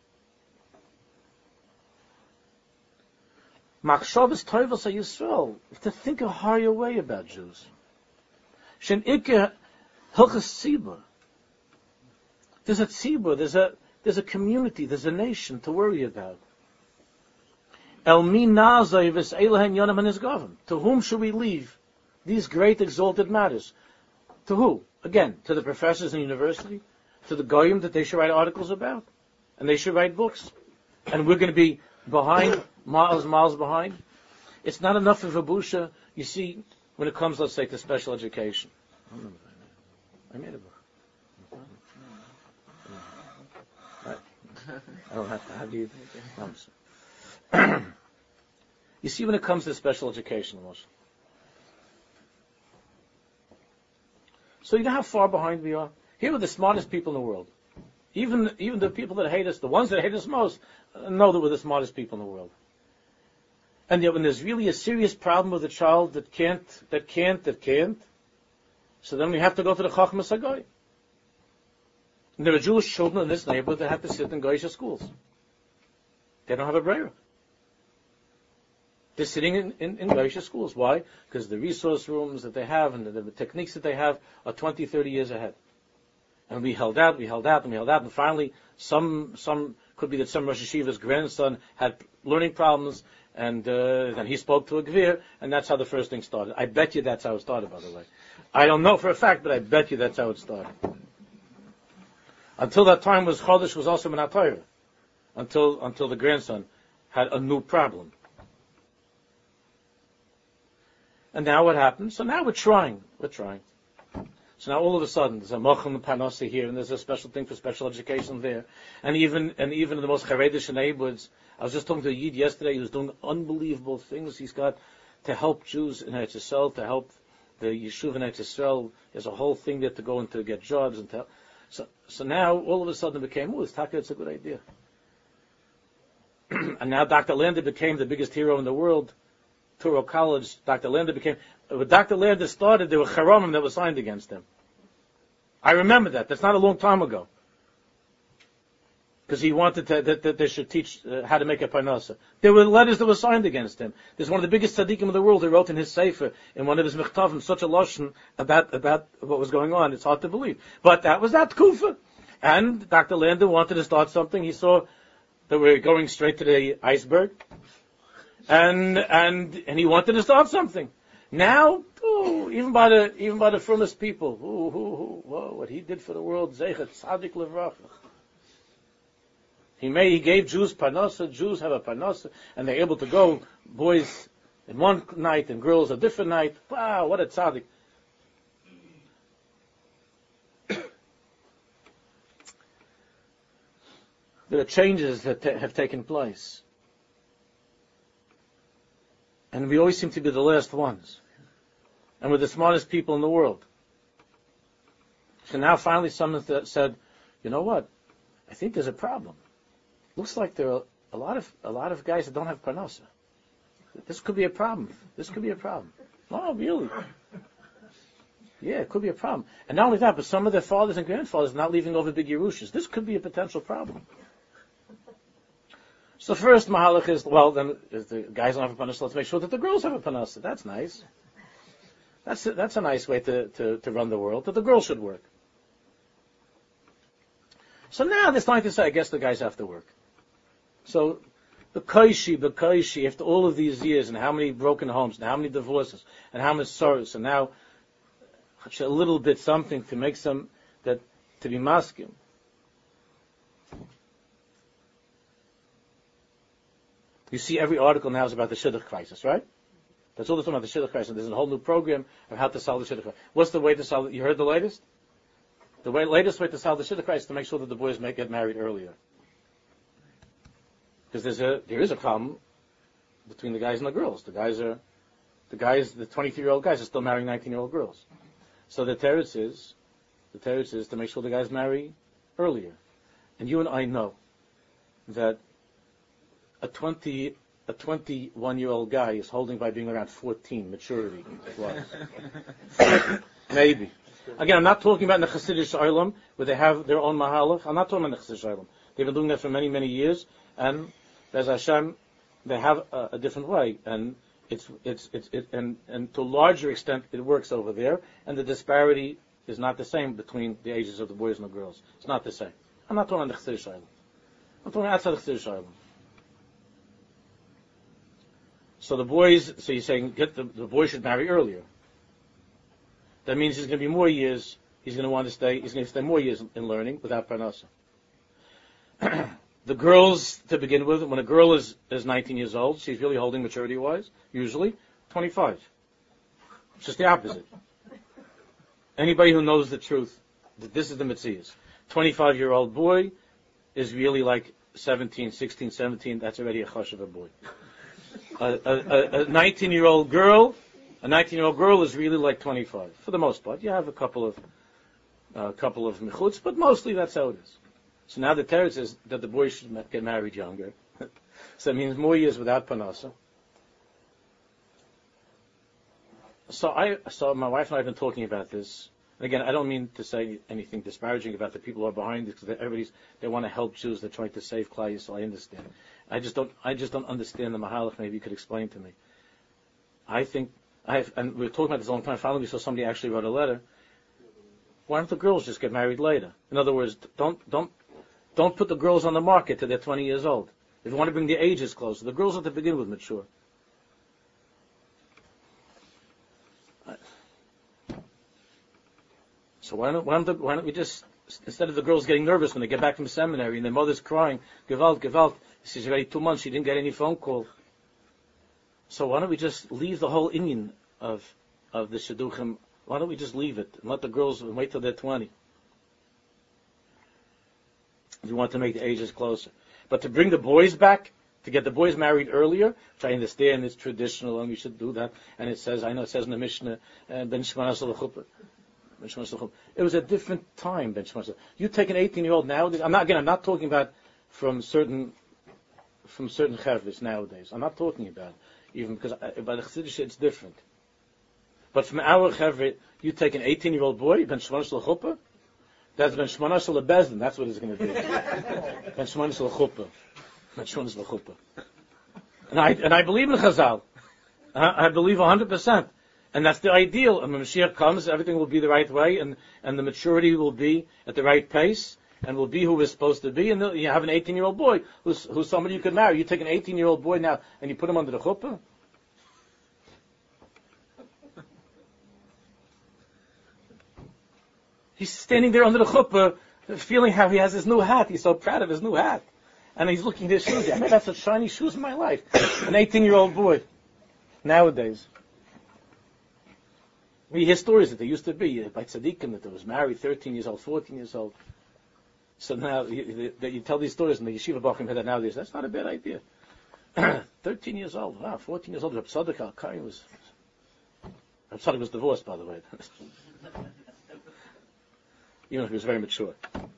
Machshavas tovos HaYisrael, to think a higher way about Jews. Shen ikke hilchas tzibur. There's a tzibur, there's a, there's a community, there's a nation to worry about. El mi nazay v's'elahen yonam hanizgavim. To whom should we leave these great exalted matters? To who? Again, to the professors in university, to the goyim that they should write articles about, and they should write books. And we're going to be behind, miles, miles behind. It's not enough of a busha, you see, when it comes, let's say, to special education. I made a book. I don't have to have you. You see, when it comes to special education, Moshe. So you know how far behind we are? Here are the smartest people in the world. Even, even the people that hate us, the ones that hate us most, know that we're the smartest people in the world. And yet when there's really a serious problem with a child that can't, that can't, that can't, so then we have to go to the Chachmas HaGoy. And there are Jewish children in this neighborhood that have to sit in Goyish schools. They don't have a brayer. They're sitting in, in, in Goyish schools. Why? Because the resource rooms that they have and the, the techniques that they have are twenty, thirty years ahead. And we held out, we held out, and we held out, and finally, some, some, could be that some Rosh Hashiva's grandson had learning problems, and, uh, and he spoke to a Gvir, and that's how the first thing started. I bet you that's how it started, by the way. I don't know for a fact, but I bet you that's how it started. Until that time was Chodesh was also Minat Torah. Until, until the grandson had a new problem. And now what happened? So now we're trying, we're trying. So now all of a sudden, there's a Mochel Panosa here, and there's a special thing for special education there. And even, and even in the most Haredish neighborhoods, I was just talking to a Yid yesterday, he was doing unbelievable things he's got to help Jews in Eretz Yisrael, to help the Yeshuv in Eretz Yisrael. There's a whole thing there to go and to get jobs and to, so, so now all of a sudden it became, oh, it's Taka, it's a good idea. And now Doctor Lander became the biggest hero in the world. Touro College, Doctor Lander became, when Doctor Lander started, there were Charamim that were signed against him. I remember that. That's not a long time ago. Because he wanted to, that, that they should teach uh, how to make a parnasa. There were letters that were signed against him. There's one of the biggest tzaddikim in the world who wrote in his sefer, in one of his mechtavim, such a lashon about, about what was going on. It's hard to believe. But that was that kufa. And Doctor Lander wanted to start something. He saw that we were going straight to the iceberg. And, and, and he wanted to start something. Now, oh, even by the, even by the firmest people, ooh, ooh, ooh, whoa, what he did for the world, Zeichet, Tzadik Levracha. He made, he gave Jews parnasa, Jews have a parnasa, and they're able to go, boys in one night and girls a different night. Wow, what a tzaddik. There are changes that t- have taken place. And we always seem to be the last ones. And we're the smartest people in the world. So now finally someone th- said, you know what? I think there's a problem. Looks like there are a lot of a lot of guys that don't have parnasa. This could be a problem. This could be a problem. Oh, really? Yeah, it could be a problem. And not only that, but some of their fathers and grandfathers are not leaving over big Yerushas. This could be a potential problem. So first mahalach is, well, then if the guys don't have a parnasa, let's make sure that the girls have a parnasa. That's nice. That's a, that's a nice way to, to, to run the world, that the girls should work. So now they're starting to say, I guess the guys have to work. So, the kaishi, the kaishi, after all of these years, and how many broken homes, and how many divorces, and how many sorrows, and now a little bit something to make some, that, to be masculine. You see every article now is about the Shidduch crisis, right? That's all they're talking about, the Shidduch crisis. There's a whole new program of how to solve the Shidduch crisis. What's the way to solve it? You heard the latest? The way, latest way to solve the Shidduch crisis is to make sure that the boys may get married earlier. Because there's a, there is a problem between the guys and the girls. The guys are, the guys, the twenty-three-year-old guys are still marrying nineteen-year-old girls. So the teretz is, the teretz is to make sure the guys marry earlier. And you and I know that a twenty, a twenty-one-year-old guy is holding by being around fourteen, maturity. Maybe. Again, I'm not talking about in the Chassidish Olam, where they have their own mahalach. I'm not talking about in the Chassidish Olam. They've been doing that for many, many years, and Bez Hashem, they have a, a different way, and it's, it's, it's, it, and, and to a larger extent, it works over there, and the disparity is not the same between the ages of the boys and the girls. It's not the same. I'm not talking about the Chassidish Olam. I'm talking outside the Chassidish Olam. So the boys, so you're saying, get the, the boy should marry earlier. That means he's going to be more years, he's going to want to stay, he's going to stay more years in learning without parnasa. The girls, to begin with, when a girl is, is nineteen years old, she's really holding maturity-wise, usually, twenty-five. It's just the opposite. Anybody who knows the truth, that this is the Metzias. twenty-five-year-old boy is really like seventeen, sixteen, seventeen, that's already a chosh of a boy. A, a, a nineteen-year-old girl, a nineteen-year-old girl is really like twenty-five, for the most part. You have a couple of, a uh, couple of mechutz, but mostly that's how it is. So now the teretz is that the boy should get married younger. So it means more years without panasa. So I, so my wife and I have been talking about this. And again, I don't mean to say anything disparaging about the people who are behind it, because everybody's, they want to help Jews, they're trying to save Klal Yisrael, I understand. I just don't, I just don't understand the mahalach. Maybe you could explain to me. I think, I have, and we were talking about this a long time. Finally, we saw somebody actually wrote a letter. Why don't the girls just get married later? In other words, don't, don't, don't put the girls on the market till they're twenty years old. If you want to bring the ages closer, the girls have to begin with mature. So why don't, why don't, the, why don't we just, instead of the girls getting nervous when they get back from seminary and their mother's crying, Gewalt, Gewalt, she's already two months, she didn't get any phone call. So why don't we just leave the whole inyan of, of the Shidduchim, why don't we just leave it and let the girls wait till they're twenty? You want to make the ages closer. But to bring the boys back, to get the boys married earlier, which I understand it's traditional and we should do that, and it says, I know it says in the Mishnah, Ben Shmanas L'Chuppah. It was a different time, Ben Shmanas. You take an eighteen-year-old nowadays, I'm not, again, I'm not talking about from certain, from certain chavris nowadays. I'm not talking about even because by the Chassidish it's different. But from our chavri, you take an eighteen-year-old boy, Ben Shmanas L'Chuppah, that's Ben Shmanas L'Bezdin, that's what it's going to be. Ben Shmanas L'Chuppah. Ben Shmanas L'Chuppah. And I, and I believe in Chazal. I, I believe one hundred percent. And that's the ideal. And when Mashiach comes, everything will be the right way, and, and the maturity will be at the right pace, and will be who we're supposed to be. And you have an eighteen-year-old boy who's, who's somebody you could marry. You take an eighteen-year-old boy now, and you put him under the chuppah. He's standing there under the chuppah, feeling how he has his new hat. He's so proud of his new hat. And he's looking at his shoes. I never had such shiny shoes in my life. An eighteen-year-old boy. Nowadays. We hear stories that there used to be, by tzaddikim, that there was married, thirteen years old, fourteen years old. So now, you, you, you tell these stories, and the yeshiva bachim hear that nowadays. That's not a bad idea. thirteen years old, wow, fourteen years old. Reb Tzadok Al-Kai was... Reb Tzadok was divorced, by the way. Even if he was very mature.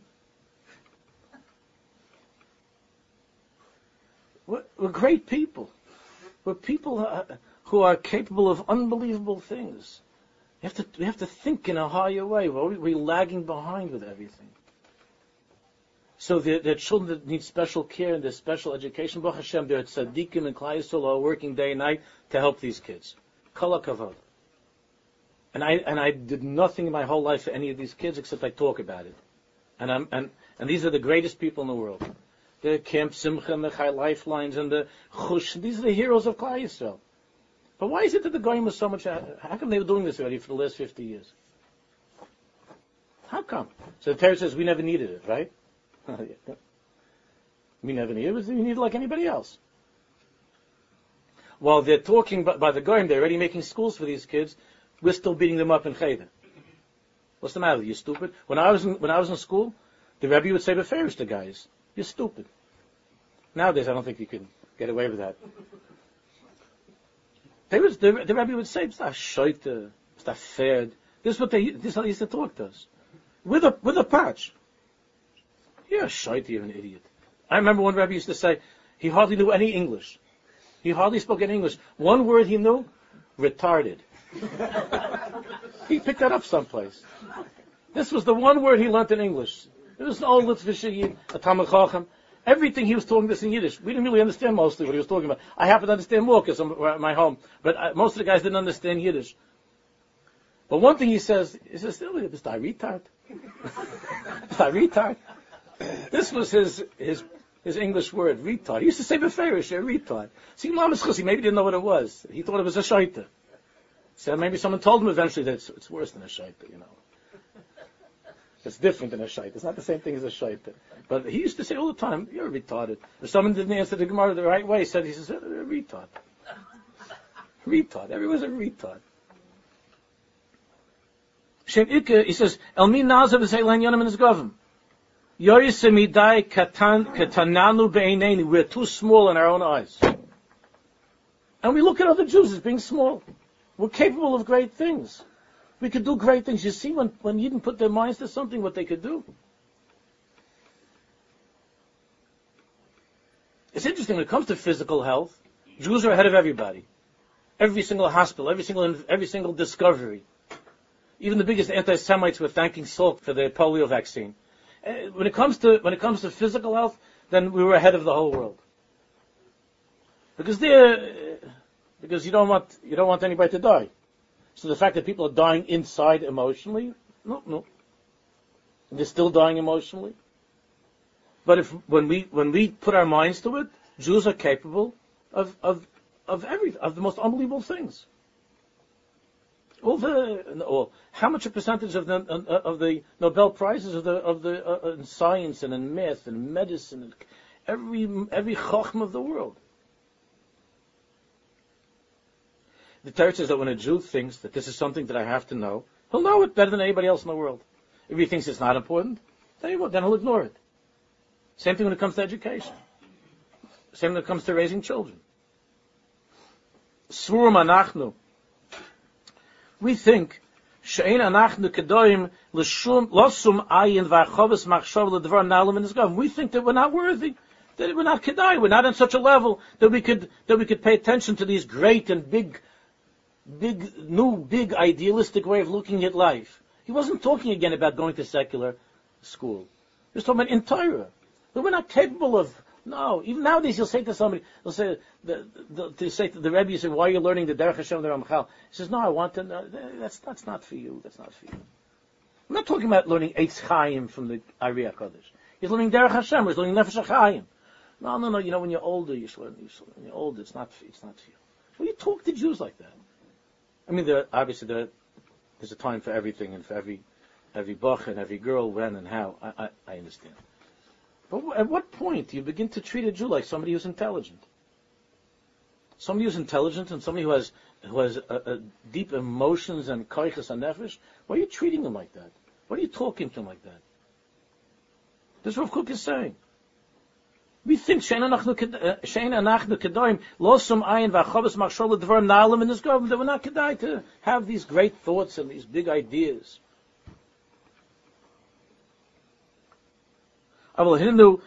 We're, we're great people. We're people who are, who are capable of unbelievable things. We have to, we have to think in a higher way. We're, we're lagging behind with everything. So there, there are children that need special care and there's special education. Baruch Hashem, there are tzaddikim and Klal Yisrael who are working day and night to help these kids. Kol hakavod. And I and I did nothing in my whole life for any of these kids except I talk about it. And I'm and, and these are the greatest people in the world. The Camp Simcha and the Chai Lifelines and the Chush. These are the heroes of Klal Yisrael. But why is it that the Goyim was so much... How come they were doing this already for the last fifty years? How come? So the Torah says we never needed it, right? We never needed it. We needed it like anybody else. while they're talking by, by the goyim, they're already making schools for these kids. We're still beating them up in cheder. What's the matter? You stupid? When I was in, when I was in school, the Rebbe would say beferish to guys. You're stupid. Nowadays, I don't think you can get away with that. They was, the, the Rebbe would say, it's not shoyte, it's not fair. This is what they, this is how they used to talk to us. With a, with a patch. You're a shoyte, you're an idiot. I remember one Rebbe used to say, he hardly knew any English. He hardly spoke any English. One word he knew, retarded. He picked that up someplace. This was the one word he learned in English. It was an old Litvish Yid, a Talmud Chacham. Everything he was talking this in Yiddish. We didn't really understand mostly what he was talking about. I happen to understand more because I'm at my home. But I, most of the guys didn't understand Yiddish. But one thing he says, he says, "This guy retard. This guy retard." This was his his his English word, retard. He used to say beferish, a retard. See, he maybe didn't know what it was. He thought it was a shaita. So maybe someone told him eventually that it's, it's worse than a shaita, you know. It's different than a shaita. It's not the same thing as a shaita. But he used to say all the time, "You're retarded." If someone didn't answer the Gemara the right way, he said, he says, retard. Retard. Everyone's a retard. Shem Ikke, he says, El mi nazav v'zeilan yonim in his govim. Yoyisemidai katananu be'eineni. We're too small in our own eyes. And we look at other Jews as being small. We're capable of great things. We could do great things. You see, when, when Yidden put their minds to something, what they could do. It's interesting, when it comes to physical health, Jews are ahead of everybody. Every single hospital, every single every single discovery. Even the biggest anti-Semites were thanking Salk for the polio vaccine. When it comes to when it comes to physical health, then we were ahead of the whole world. Because they because you don't want you don't want anybody to die. So the fact that people are dying inside emotionally, no, no. And they're still dying emotionally. But if when we when we put our minds to it, Jews are capable of of of every of the most unbelievable things. All the all, how much a percentage of the of the Nobel prizes of the of the uh, in science and in math and medicine and every every chacham of the world. The Torah says that when a Jew thinks that this is something that I have to know, he'll know it better than anybody else in the world. If he thinks it's not important, then he won't, then he'll ignore it. Same thing when it comes to education. Same when it comes to raising children. Svurim anachnu. We think she'ein anachnu kedoim l'shum losum ayin v'achovas machshav l'dvar nalim in his government. We think that we're not worthy, that we're not kedai, we're not on such a level that we could that we could pay attention to these great and big, big new big idealistic way of looking at life. He wasn't talking again about going to secular school. He was talking about in Torah. That we're not capable of. No, even nowadays you'll say to somebody, they'll say, the, the, to say to the Rebbe, you say, why are you learning the Derech Hashem, the Ramchal? He says, no, I want to know. That's, that's not for you. That's not for you. I'm not talking about learning Eitz Chaim from the Ari HaKadosh. He's learning Derech Hashem. He's learning Nefesh HaChaim. No, no, no. You know, when you're older, you should learn. You should learn. When you're older, it's not for you. It's not for you. Well, you talk to Jews like that. I mean, there, obviously, there, there's a time for everything and for every every bach and every girl, when and how. I, I, I understand. But at what point do you begin to treat a Jew like somebody who's intelligent? Somebody who's intelligent and somebody who has who has a, a deep emotions and koiches and nefesh. Why are you treating him like that? Why are you talking to him like that? This is what Rav Kook is saying. We think she'ein anachnu kedoim losum ayin v'achovas machshol l'dvar nalim in this government, that we're not kedai to have these great thoughts and these big ideas. We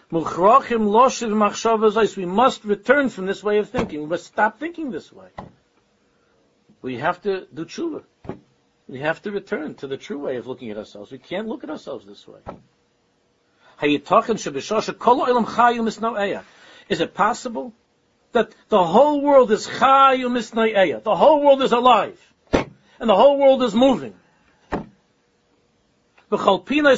must return from this way of thinking. We must stop thinking this way. We have to do tshuva. We have to return to the true way of looking at ourselves. We can't look at ourselves this way. Is it possible that the whole world is chayu misna'eya? The whole world is alive. And the whole world is moving. Everywhere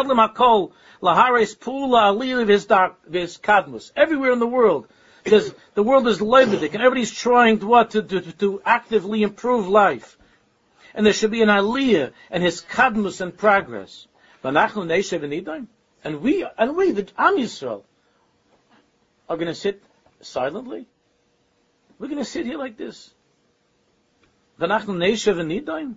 in the world, because the world is levitic, and everybody's trying to what to, to to actively improve life, and there should be an aliyah and his kadmus and progress. And we and we the Am Yisrael are going to sit silently. We're going to sit here like this. V'nachnu neisha v'nidaim.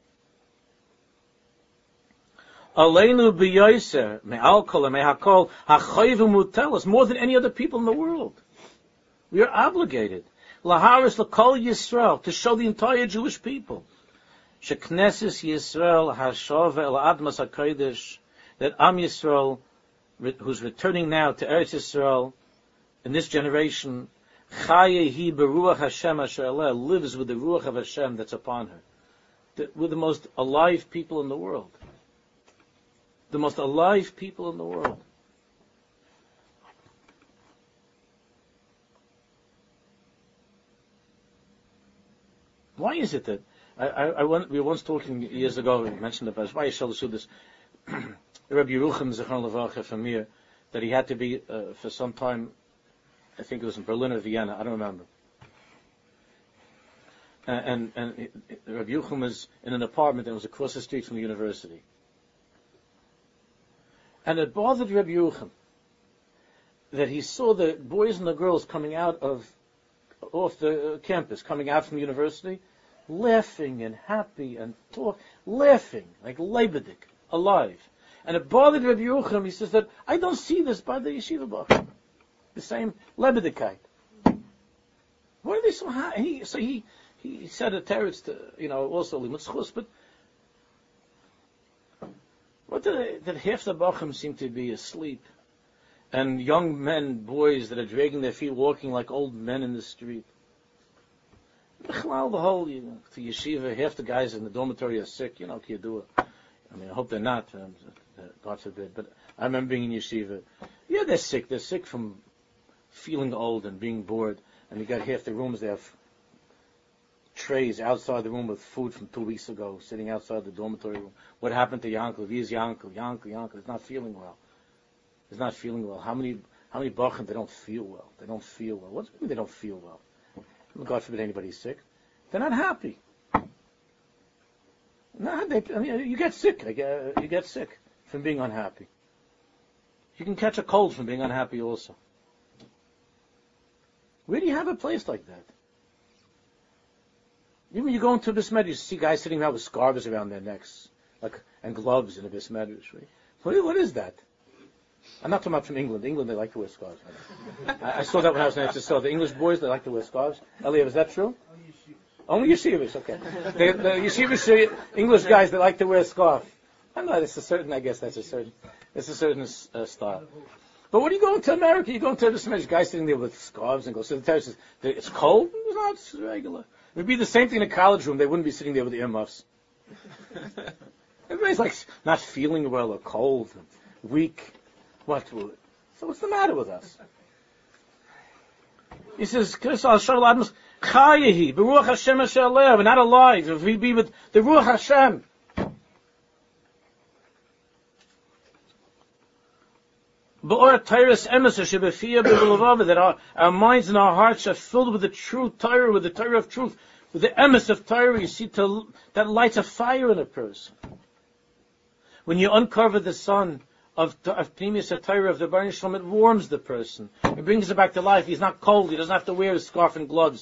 Aleinu b'yoser me'al kol me'hakol ha'chayv u'mutelos, more than any other people in the world. We are obligated. Laharis l'kol Yisrael, to show the entire Jewish people. Shekneses Yisrael hashov el admas hakodesh, that Am Yisrael, who's returning now to Eretz Yisrael, in this generation, chayehi beruach Hashem asher aleh, lives with the ruach of Hashem that's upon her. The, we're the most alive people in the world. The most alive people in the world. Why is it that I, I, I went, we were once talking years ago, we mentioned about why Yishal Sudis, Rabbi Yerucham Zechron Levacha from here, that he had to be uh, for some time, I think it was in Berlin or Vienna, I don't remember. Uh, and and it, Rabbi Yerucham was in an apartment that was across the street from the university. And it bothered Rabbi Yerucham that he saw the boys and the girls coming out of off the uh, campus, coming out from the university, laughing and happy and talk, laughing like Leibedik, alive. And it bothered Rabbi Yerucham. He says that I don't see this by the yeshiva bach, the same Leibedikite. Why are they so happy? He, so he he said a teretz to, you know, also limutzchus, but what did that half the bachim seem to be asleep, and young men, boys that are dragging their feet, walking like old men in the street. The whole, you know, to yeshiva, half the guys in the dormitory are sick, you know, can you do it? I mean, I hope they're not, um, God forbid, but I remember being in yeshiva. Yeah, they're sick. They're sick from feeling old and being bored. And you got half the rooms, they have trays outside the room with food from two weeks ago, sitting outside the dormitory room. What happened to Yankel? He's Yankel, Yankel, Yankel. He's not feeling well. He's not feeling well. How many, how many bachim, they don't feel well? They don't feel well. What does it mean they don't feel well? God forbid anybody's sick. They're not happy. No, they, I mean, you get sick. You get sick from being unhappy. You can catch a cold from being unhappy also. Where do you have a place like that? Even when you go into a Bais Medrash, you see guys sitting around with scarves around their necks, like, and gloves in a Bais Medrash. Right? What, what is that? I'm not talking about from England. England, they like to wear scarves. I, I saw that when I was in Eretz Yisrael. The English boys, they like to wear scarves. Elliot, is that true? Only yeshivas, okay. The, the yeshivas, English guys, they like to wear a scarf. I know, it's a certain, I guess that's a certain, it's a certain uh, style. But when you go into America, you go into this many guys sitting there with scarves and go, so the terrorist says, it's cold? It's not, it's regular. It would be the same thing in a college room. They wouldn't be sitting there with earmuffs. Everybody's like not feeling well or cold and weak. What? So what's the matter with us? He says, Chayehi, Beruach Hashem Asher Aleh, we're not alive. If we be with the Ruach Hashem. Ba'or Tyrus Emes Shebefiyah B'Levava, that our, our minds and our hearts are filled with the true Torah, with the Torah of truth, with the Emes of Torah. You see, to, that lights a fire in a person. When you uncover the sun of of Pnimis Torah of the Baruch Shalom, it warms the person. It brings him back to life. He's not cold. He doesn't have to wear a scarf and gloves.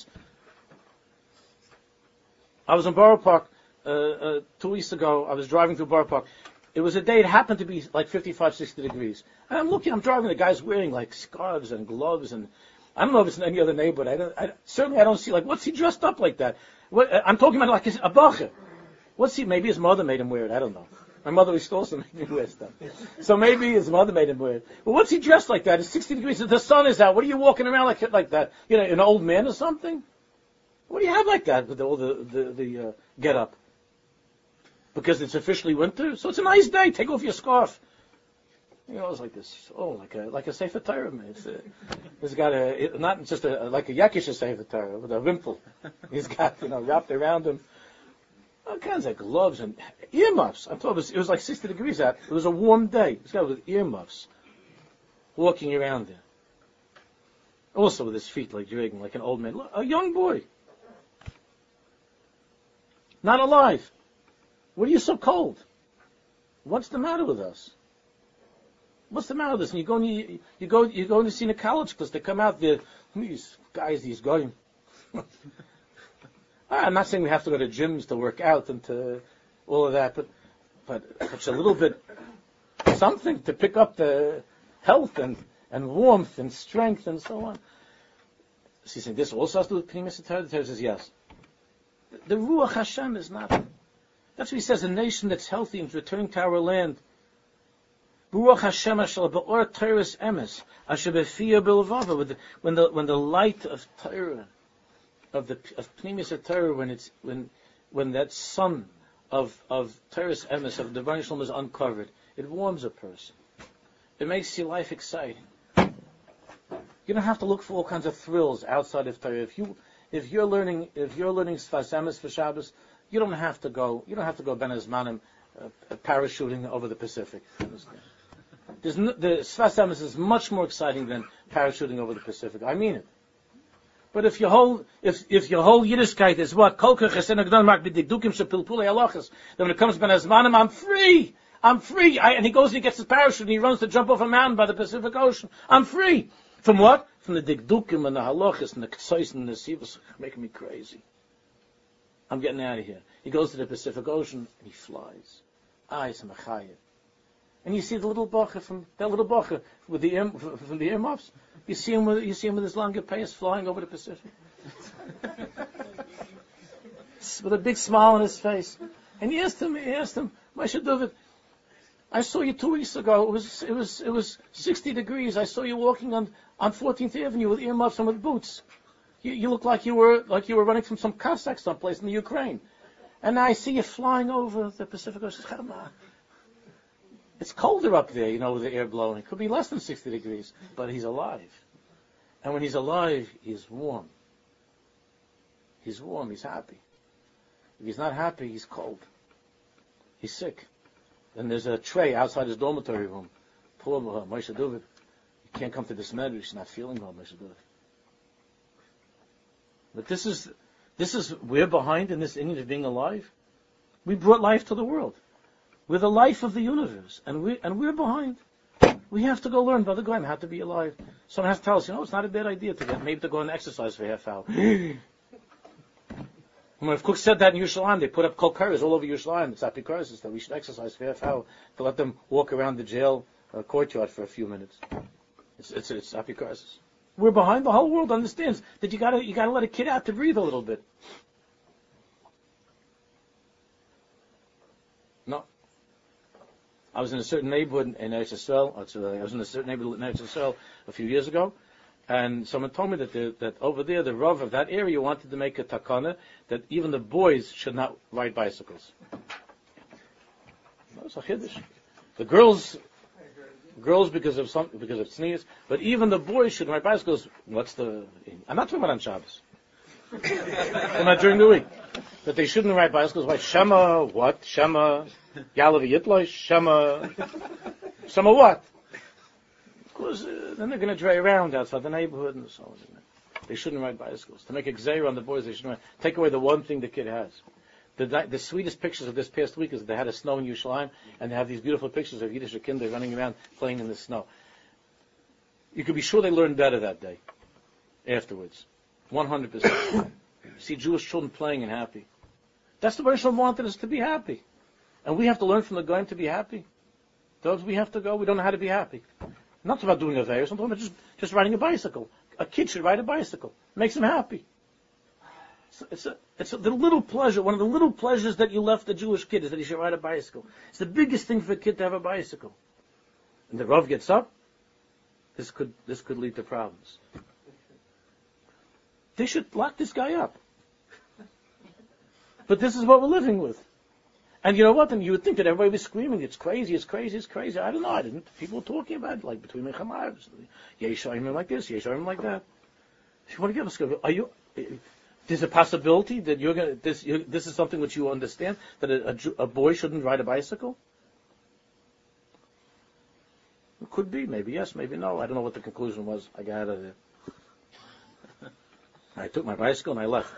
I was in Borough Park uh, uh, two weeks ago. I was driving through Borough Park. It was a day, it happened to be like fifty-five, sixty degrees. And I'm looking, I'm driving, the guy's wearing like scarves and gloves, and I don't know if it's in any other neighborhood. I don't, I, certainly I don't see, like, what's he dressed up like that? What, I'm talking about like his, a bacher. What's he, maybe his mother made him wear it, I don't know. My mother used to also make me wear stuff. So maybe his mother made him wear it. But what's he dressed like that? It's sixty degrees, the sun is out. What are you walking around like like that? You know, an old man or something? What do you have like that with all the, the, the uh, get up? Because it's officially winter? So it's a nice day. Take off your scarf. You know, it's like this, oh, like a, like a Sefer Torah, man. It's, a, it's got a, it, not just a, like a Yakish Sefer Torah, with a wimple. He's got, you know, wrapped around him. All kinds of gloves and earmuffs. I thought it was, it was like sixty degrees out. It was a warm day. This guy with earmuffs, walking around there. Also with his feet like dragging, like an old man. A young boy. Not alive. What are you so cold? What's the matter with us? What's the matter with us? And you go, and you, you go, you go to see the college class. They come out there. These guys, these guys. I'm not saying we have to go to gyms to work out and to all of that, but but it's a little bit something to pick up the health and, and warmth and strength and so on. So he's saying this also has to do with Pnimis Torah. The Torah says yes. The, the Ruach Hashem is not. That's what he says. A nation that's healthy and returning to our land. Ruach Hashem ashal ba'or Torah's emes asher b'fiyah b'levava. When the when the when the light of Torah, of the of Pnimis Torah, when it's when when that sun of of Torah's emes of the Divine Shalom is uncovered, it warms a person. It makes your life exciting. You don't have to look for all kinds of thrills outside of Torah. If you if you're learning if you're learning Sfas Emes for Shabbos, you don't have to go you don't have to go Ben Azmanim uh, parachuting over the Pacific. There's no, the Sfas Emes is much more exciting than parachuting over the Pacific. I mean it. But if your whole if if your whole Yiddishkeit is what then when it comes Ben Azmanim, I'm free. I'm free. I, and he goes and he gets his parachute and he runs to jump off a mountain by the Pacific Ocean. I'm free. From what? From the Digdukim and the Halachas and the K'tsois and the Sivas. Making me crazy. I'm getting out of here. He goes to the Pacific Ocean and he flies. Ah, he's a Mechayim. And you see the little bacher from that little bacher with the ear, from the earmuffs. You see him with you see him with his longer pants flying over the Pacific, with a big smile on his face. And he asked him, he asked him, Moshe David, I saw you two weeks ago. It was it was it was sixty degrees. I saw you walking on, on fourteenth Avenue with earmuffs and with boots. You you look like you were like you were running from some Cossack someplace in the Ukraine. And now I see you flying over the Pacific Ocean. It's colder up there, you know, with the air blowing. It could be less than sixty degrees, but he's alive. And when he's alive, he's warm. He's warm, he's happy. If he's not happy, he's cold. He's sick. And there's a tray outside his dormitory room. Poor Moshe David. You can't come to this medrash, he's not feeling well, Moshe David. But this is, this is, we're behind in this inning of being alive. We brought life to the world. We're the life of the universe, and we and we're behind. We have to go learn by the Goyim how to be alive. Someone has to tell us, you know, it's not a bad idea to get maybe to go and exercise for a half hour. When Cook said that in Yerushalayim, they put up kol kares all over Yerushalayim. It's apikoros that we should exercise for a half hour to let them walk around the jail uh, courtyard for a few minutes. It's it's it's apikoros. We're behind. The whole world understands that you gotta you gotta let a kid out to breathe a little bit. No. I was in a certain neighborhood in Eretz Yisrael. I was in a certain neighborhood in Eretz Yisrael a few years ago, and someone told me that the, that over there, the Rav of that area wanted to make a takana that even the boys should not ride bicycles. That's a chiddush. The girls, girls because of some because of tznius, but even the boys should ride bicycles. What's the? I'm not talking about on Shabbos. I'm not during the week. That they shouldn't ride bicycles. Why? Shema what? Shema Yalav Yitlosh? Shema Shema what? Because uh, then they're going to drive around outside the neighborhood and so on. They shouldn't ride bicycles. To make a gzeira on the boys, they shouldn't ride. Take away the one thing the kid has. The, the sweetest pictures of this past week is that they had a snow in Yerushalayim, and they have these beautiful pictures of Yiddish kinder running around playing in the snow. You could be sure they learned better that day, afterwards. one hundred percent. See Jewish children playing and happy. That's the way Hashem wanted us to be happy. And we have to learn from the Goyim to be happy. Those we have to go, we don't know how to be happy. Not about doing a virus, I'm talking about just, just riding a bicycle. A kid should ride a bicycle. It makes him happy. It's, it's, a, it's a, the little pleasure, one of the little pleasures that you left the Jewish kid is that he should ride a bicycle. It's the biggest thing for a kid to have a bicycle. And the Rav gets up, this could, this could lead to problems. They should lock this guy up. But this is what we're living with. And you know what? And you would think that everybody was screaming, it's crazy, it's crazy, it's crazy. I don't know, I didn't. People were talking about it, like between Mechamayim, Yeshayim like this, Yeshayim like that. If you want to give us, are you, there's a possibility that you're going to, this, you're, this is something which you understand, that a, a, a boy shouldn't ride a bicycle? It could be, maybe yes, maybe no. I don't know what the conclusion was. I got out of there. I took my bicycle and I left.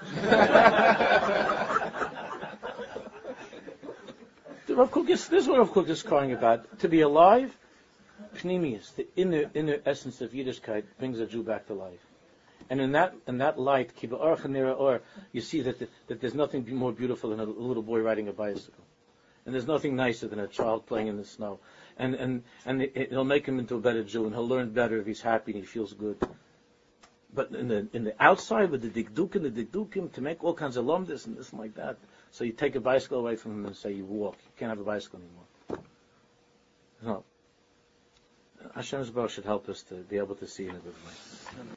The Rav Kook is, this is what Rav Kook is crying about. To be alive, Pnimius, the inner inner essence of Yiddishkeit, brings a Jew back to life. And in that in that light, or you see that the, that there's nothing more beautiful than a little boy riding a bicycle, and there's nothing nicer than a child playing in the snow. And and and it, it'll make him into a better Jew, and he'll learn better if he's happy and he feels good. But in the in the outside with the dikdukim, the dikdukim to make all kinds of lumdis and this and like that. So you take a bicycle away from him and say you walk. You can't have a bicycle anymore. No. Hashem's Baruch should help us to be able to see in a good way.